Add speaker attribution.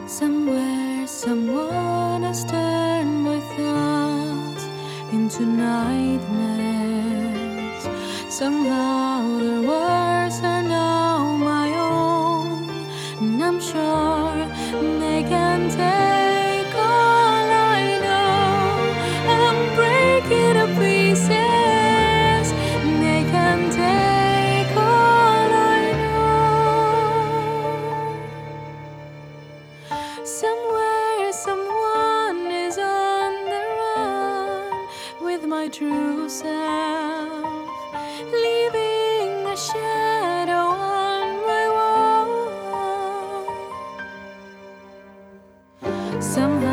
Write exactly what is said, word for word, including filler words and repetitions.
Speaker 1: Somewhere, someone has turned my thoughts into nightmares. Somehow their words are now my own, and I'm sure they can take all I know and break it to pieces. They can take all I know. Somewhere, someone is on the run with my true self, leaving a shadow on my wall. Somehow